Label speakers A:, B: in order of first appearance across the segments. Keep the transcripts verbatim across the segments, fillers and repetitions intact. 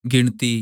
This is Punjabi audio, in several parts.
A: ਗਿਣਤੀ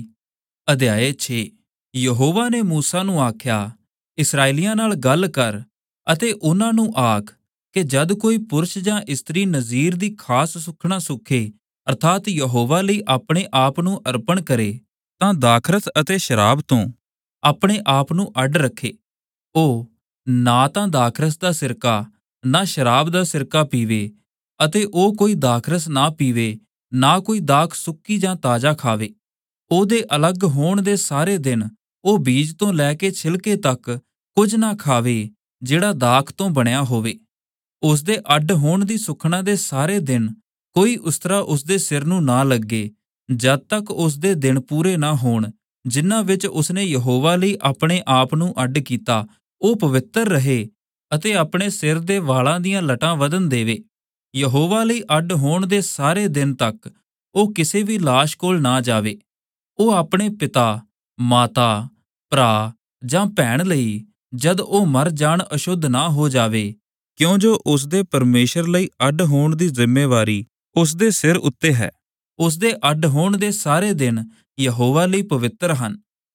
A: ਅਧਿਆਇ ਛੇ। ਯਹੋਵਾ ਨੇ ਮੂਸਾ ਨੂੰ ਆਖਿਆ, ਇਸਰਾਏਲੀਆਂ ਨਾਲ ਗੱਲ ਕਰ ਅਤੇ ਉਹਨਾਂ ਨੂੰ ਆਖ ਕਿ ਜਦ ਕੋਈ ਪੁਰਸ਼ ਜਾਂ ਇਸਤਰੀ ਨਜ਼ੀਰ ਦੀ ਖਾਸ ਸੁੱਖਣਾ ਸੁੱਖੇ ਅਰਥਾਤ ਯਹੋਵਾ ਲਈ ਆਪਣੇ ਆਪ ਨੂੰ ਅਰਪਣ ਕਰੇ ਤਾਂ ਦਾਖਰਸ ਅਤੇ ਸ਼ਰਾਬ ਤੋਂ ਆਪਣੇ ਆਪ ਨੂੰ ਅੱਡ ਰੱਖੇ। ਉਹ ਨਾ ਤਾਂ ਦਾਖਰਸ ਦਾ ਸਿਰਕਾ ਨਾ ਸ਼ਰਾਬ ਦਾ ਸਿਰਕਾ ਪੀਵੇ ਅਤੇ ਉਹ ਕੋਈ ਦਾਖਰਸ ਨਾ ਪੀਵੇ ਨਾ ਕੋਈ ਦਾਖ ਸੁੱਕੀ ਜਾਂ ਤਾਜ਼ਾ ਖਾਵੇ। ਉਹਦੇ ਅਲੱਗ ਹੋਣ ਦੇ ਸਾਰੇ ਦਿਨ ਉਹ ਬੀਜ ਤੋਂ ਲੈ ਕੇ ਛਿਲਕੇ ਤੱਕ ਕੁਝ ਨਾ ਖਾਵੇ ਜਿਹੜਾ ਦਾਖ ਤੋਂ ਬਣਿਆ ਹੋਵੇ। ਉਸਦੇ ਅੱਡ ਹੋਣ ਦੀ ਸੁੱਖਣਾ ਦੇ ਸਾਰੇ ਦਿਨ ਕੋਈ ਉਸਤਰਾ ਉਸਦੇ ਸਿਰ ਨੂੰ ਨਾ ਲੱਗੇ ਜਦ ਤੱਕ ਉਸਦੇ ਦਿਨ ਪੂਰੇ ਨਾ ਹੋਣ ਜਿਨ੍ਹਾਂ ਵਿੱਚ ਉਸਨੇ ਯਹੋਵਾ ਲਈ ਆਪਣੇ ਆਪ ਨੂੰ ਅੱਡ ਕੀਤਾ। ਉਹ ਪਵਿੱਤਰ ਰਹੇ ਅਤੇ ਆਪਣੇ ਸਿਰ ਦੇ ਵਾਲਾਂ ਦੀਆਂ ਲਟਾਂ ਵਧਣ ਦੇਵੇ। ਯਹੋਵਾ ਲਈ ਅੱਡ ਹੋਣ ਦੇ ਸਾਰੇ ਦਿਨ ਤੱਕ ਉਹ ਕਿਸੇ ਵੀ ਲਾਸ਼ ਕੋਲ ਨਾ ਜਾਵੇ। ਉਹ ਆਪਣੇ ਪਿਤਾ, ਮਾਤਾ, ਭਰਾ ਜਾਂ ਭੈਣ ਲਈ ਜਦ ਉਹ ਮਰ ਜਾਣ ਅਸ਼ੁੱਧ ਨਾ ਹੋ ਜਾਵੇ, ਕਿਉਂ ਜੋ ਉਸਦੇ ਪਰਮੇਸ਼ਰ ਲਈ ਅੱਡ ਹੋਣ ਦੀ ਜ਼ਿੰਮੇਵਾਰੀ ਉਸਦੇ ਸਿਰ ਉੱਤੇ ਹੈ। ਉਸਦੇ ਅੱਡ ਹੋਣ ਦੇ ਸਾਰੇ ਦਿਨ ਯਹੋਵਾ ਲਈ ਪਵਿੱਤਰ ਹਨ।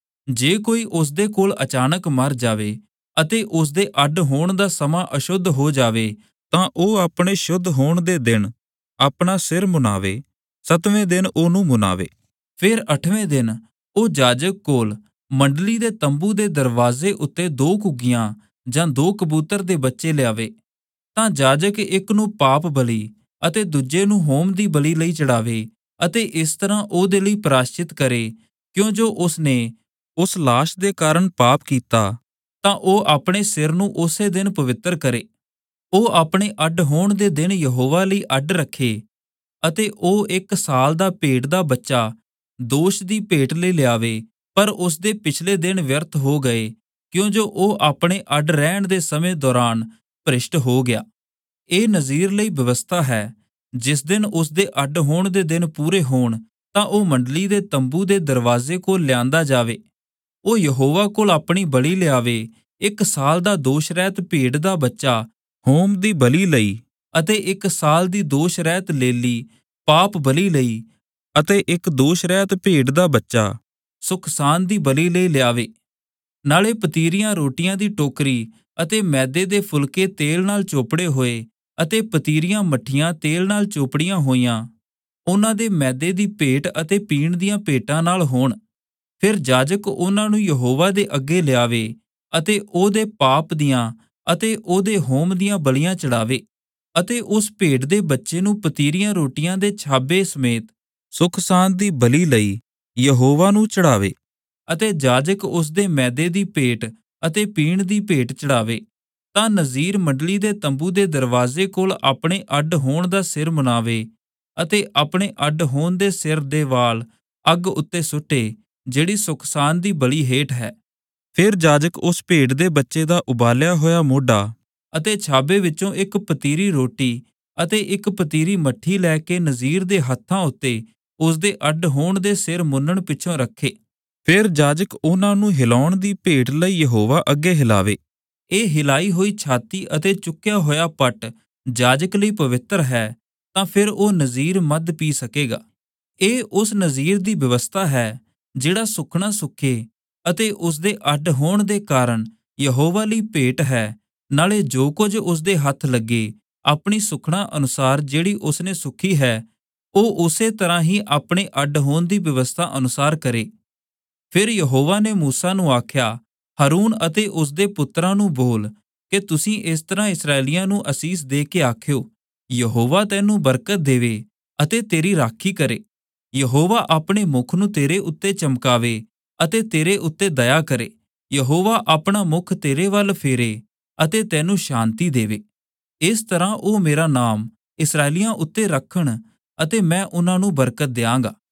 A: ਜੇ ਕੋਈ ਉਸਦੇ ਕੋਲ ਅਚਾਨਕ ਮਰ ਜਾਵੇ ਅਤੇ ਉਸਦੇ ਅੱਡ ਹੋਣ ਦਾ ਸਮਾਂ ਅਸ਼ੁੱਧ ਹੋ ਜਾਵੇ ਤਾਂ ਉਹ ਆਪਣੇ ਸ਼ੁੱਧ ਹੋਣ ਦੇ ਦਿਨ ਆਪਣਾ ਸਿਰ ਮੁਨਾਵੇ, ਸੱਤਵੇਂ ਦਿਨ ਉਹਨੂੰ ਮੁਨਾਵੇ। ਫਿਰ ਅੱਠਵੇਂ ਦਿਨ ਉਹ ਜਾਜਕ ਕੋਲ ਮੰਡਲੀ ਦੇ ਤੰਬੂ ਦੇ ਦਰਵਾਜ਼ੇ ਉੱਤੇ ਦੋ ਘੁੱਗੀਆਂ ਜਾਂ ਦੋ ਕਬੂਤਰ ਦੇ ਬੱਚੇ ਲਿਆਵੇ। ਤਾਂ ਜਾਜਕ ਇੱਕ ਨੂੰ ਪਾਪ ਬਲੀ ਅਤੇ ਦੂਜੇ ਨੂੰ ਹੋਮ ਦੀ ਬਲੀ ਲਈ ਚੜਾਵੇ ਅਤੇ ਇਸ ਤਰ੍ਹਾਂ ਉਹਦੇ ਲਈ ਪ੍ਰਾਸ਼ਚਿਤ ਕਰੇ, ਕਿਉਂ ਜੋ ਉਸਨੇ ਉਸ ਲਾਸ਼ ਦੇ ਕਾਰਨ ਪਾਪ ਕੀਤਾ ਤਾਂ ਉਹ ਆਪਣੇ ਸਿਰ ਨੂੰ ਉਸੇ ਦਿਨ ਪਵਿੱਤਰ ਕਰੇ। ਉਹ ਆਪਣੇ ਅੱਡ ਹੋਣ ਦੇ ਦਿਨ ਯਹੋਵਾ ਲਈ ਅੱਡ ਰੱਖੇ ਅਤੇ ਉਹ ਇੱਕ ਸਾਲ ਦਾ ਭੇਡ ਦਾ ਬੱਚਾ ਦੋਸ਼ ਦੀ ਭੇਟ ਲਈ ਲਿਆਵੇ, ਪਰ ਉਸਦੇ ਪਿਛਲੇ ਦਿਨ ਵਿਅਰਥ ਹੋ ਗਏ ਕਿਉਂ ਜੋ ਉਹ ਆਪਣੇ ਅੱਡ ਰਹਿਣ ਦੇ ਸਮੇਂ ਦੌਰਾਨ ਭ੍ਰਿਸ਼ਟ ਹੋ ਗਿਆ। ਇਹ ਨਜ਼ੀਰ ਲਈ ਵਿਵਸਥਾ ਹੈ। ਜਿਸ ਦਿਨ ਉਸਦੇ ਅੱਡ ਹੋਣ ਦੇ ਦਿਨ ਪੂਰੇ ਹੋਣ ਤਾਂ ਉਹ ਮੰਡਲੀ ਦੇ ਤੰਬੂ ਦੇ ਦਰਵਾਜ਼ੇ ਕੋਲ ਲਿਆਂਦਾ ਜਾਵੇ। ਉਹ ਯਹੋਵਾ ਕੋਲ ਆਪਣੀ ਬਲੀ ਲਿਆਵੇ, ਇੱਕ ਸਾਲ ਦਾ ਦੋਸ਼ ਰਹਿਤ ਭੇਡ ਦਾ ਬੱਚਾ ਹੋਮ ਦੀ ਬਲੀ ਲਈ ਅਤੇ ਇੱਕ ਸਾਲ ਦੀ ਦੋਸ਼ ਰਹਿਤ ਲੇਲੀ ਪਾਪ ਬਲੀ ਲਈ ਅਤੇ ਇੱਕ ਦੋਸ਼ ਰਹਿਤ ਭੇਡ ਦਾ ਬੱਚਾ ਸੁਖਸਾਨ ਦੀ ਬਲੀ ਲਈ ਲਿਆਵੇ। ਨਾਲੇ ਪਤੀਰੀਆਂ ਰੋਟੀਆਂ ਦੀ ਟੋਕਰੀ ਅਤੇ ਮੈਦੇ ਦੇ ਫੁਲਕੇ ਤੇਲ ਨਾਲ ਚੋਪੜੇ ਹੋਏ ਅਤੇ ਪਤੀਰੀਆਂ ਮੱਠੀਆਂ ਤੇਲ ਨਾਲ ਚੋਪੜੀਆਂ ਹੋਈਆਂ ਉਹਨਾਂ ਦੇ ਮੈਦੇ ਦੀ ਭੇਟ ਅਤੇ ਪੀਣ ਦੀਆਂ ਭੇਟਾਂ ਨਾਲ ਹੋਣ। ਫਿਰ ਜਾਜਕ ਉਹਨਾਂ ਨੂੰ ਯਹੋਵਾ ਦੇ ਅੱਗੇ ਲਿਆਵੇ ਅਤੇ ਉਹਦੇ ਪਾਪ ਦੀਆਂ ਅਤੇ ਉਹਦੇ ਹੋਮ ਦੀਆਂ ਬਲੀਆਂ ਚੜਾਵੇ ਅਤੇ ਉਸ ਭੇਡ ਦੇ ਬੱਚੇ ਨੂੰ ਪਤੀਰੀਆਂ ਰੋਟੀਆਂ ਦੇ ਛਾਬੇ ਸਮੇਤ ਸੁਖਸਾਨ ਦੀ ਬਲੀ ਲਈ ਯਹੋਵਾ ਨੂੰ ਚੜਾਵੇ ਅਤੇ ਜਾਜਕ ਉਸਦੇ ਮੈਦੇ ਦੀ ਭੇਟ ਅਤੇ ਪੀਣ ਦੀ ਭੇਟ ਚੜਾਵੇ। ਤਾਂ ਨਜ਼ੀਰ ਮੰਡਲੀ ਦੇ ਤੰਬੂ ਦੇ ਦਰਵਾਜ਼ੇ ਕੋਲ ਆਪਣੇ ਅੱਡ ਹੋਣ ਦਾ ਸਿਰ ਮੁਨਾਵੇ ਅਤੇ ਆਪਣੇ ਅੱਡ ਹੋਣ ਦੇ ਸਿਰ ਦੇ ਵਾਲ ਅੱਗ ਉੱਤੇ ਸੁੱਟੇ ਜਿਹੜੀ ਸੁਖਸਾਨ ਦੀ ਬਲੀ ਹੇਠ ਹੈ। ਫਿਰ ਜਾਜਕ ਉਸ ਭੇਡ ਦੇ ਬੱਚੇ ਦਾ ਉਬਾਲਿਆ ਹੋਇਆ ਮੋਢਾ ਅਤੇ ਛਾਬੇ ਵਿੱਚੋਂ ਇੱਕ ਪਤੀਰੀ ਰੋਟੀ ਅਤੇ ਇੱਕ ਪਤੀਰੀ ਮੱਠੀ ਲੈ ਕੇ ਨਜ਼ੀਰ ਦੇ ਹੱਥਾਂ ਉੱਤੇ ਉਸਦੇ ਅੱਡ ਹੋਣ ਦੇ ਸਿਰ ਮੁੰਨਣ ਪਿੱਛੋਂ ਰੱਖੇ। ਫਿਰ ਜਾਜਕ ਉਹਨਾਂ ਨੂੰ ਹਿਲਾਉਣ ਦੀ ਭੇਟ ਲਈ ਯਹੋਵਾ ਅੱਗੇ ਹਿਲਾਵੇ। ਇਹ ਹਿਲਾਈ ਹੋਈ ਛਾਤੀ ਅਤੇ ਚੁੱਕਿਆ ਹੋਇਆ ਪੱਟ ਜਾਜਕ ਲਈ ਪਵਿੱਤਰ ਹੈ, ਤਾਂ ਫਿਰ ਉਹ ਨਜ਼ੀਰ ਮੱਧ ਪੀ ਸਕੇਗਾ। ਇਹ ਉਸ ਨਜ਼ੀਰ ਦੀ ਵਿਵਸਥਾ ਹੈ ਜਿਹੜਾ ਸੁੱਖਣਾ ਸੁੱਖੇ ਅਤੇ ਉਸਦੇ ਅੱਡ ਹੋਣ ਦੇ ਕਾਰਨ ਯਹੋਵਾ ਲਈ ਭੇਟ ਹੈ। ਨਾਲੇ ਜੋ ਕੁਝ ਉਸਦੇ ਹੱਥ ਲੱਗੇ ਆਪਣੀ ਸੁੱਖਣਾ ਅਨੁਸਾਰ ਜਿਹੜੀ ਉਸਨੇ ਸੁੱਖੀ ਹੈ ਉਹ ਉਸੇ ਤਰ੍ਹਾਂ ਹੀ ਆਪਣੇ ਅੱਡ ਹੋਣ ਦੀ ਵਿਵਸਥਾ ਅਨੁਸਾਰ ਕਰੇ। ਫਿਰ ਯਹੋਵਾ ਨੇ ਮੂਸਾ ਨੂੰ ਆਖਿਆ, ਹਰੂਨ ਅਤੇ ਉਸਦੇ ਪੁੱਤਰਾਂ ਨੂੰ ਬੋਲ ਕਿ ਤੁਸੀਂ ਇਸ ਤਰ੍ਹਾਂ ਇਸਰਾਏਲੀਆਂ ਨੂੰ ਅਸੀਸ ਦੇ ਕੇ ਆਖਿਓ, ਯਹੋਵਾ ਤੈਨੂੰ ਬਰਕਤ ਦੇਵੇ ਅਤੇ ਤੇਰੀ ਰਾਖੀ ਕਰੇ। ਯਹੋਵਾ ਆਪਣੇ ਮੁਖ ਨੂੰ ਤੇਰੇ ਉੱਤੇ ਚਮਕਾਵੇ ਅਤੇ ਤੇਰੇ ਉੱਤੇ ਦਇਆ ਕਰੇ। ਯਹੋਵਾ ਆਪਣਾ ਮੁਖ ਤੇਰੇ ਵੱਲ ਫੇਰੇ ਅਤੇ ਤੈਨੂੰ ਸ਼ਾਂਤੀ ਦੇਵੇ। ਇਸ ਤਰ੍ਹਾਂ ਉਹ ਮੇਰਾ ਨਾਮ ਇਸਰਾਏਲੀਆਂ ਉੱਤੇ ਰੱਖਣ ਅਤੇ ਮੈਂ ਉਹਨਾਂ ਨੂੰ ਬਰਕਤ ਦਿਆਂਗਾ।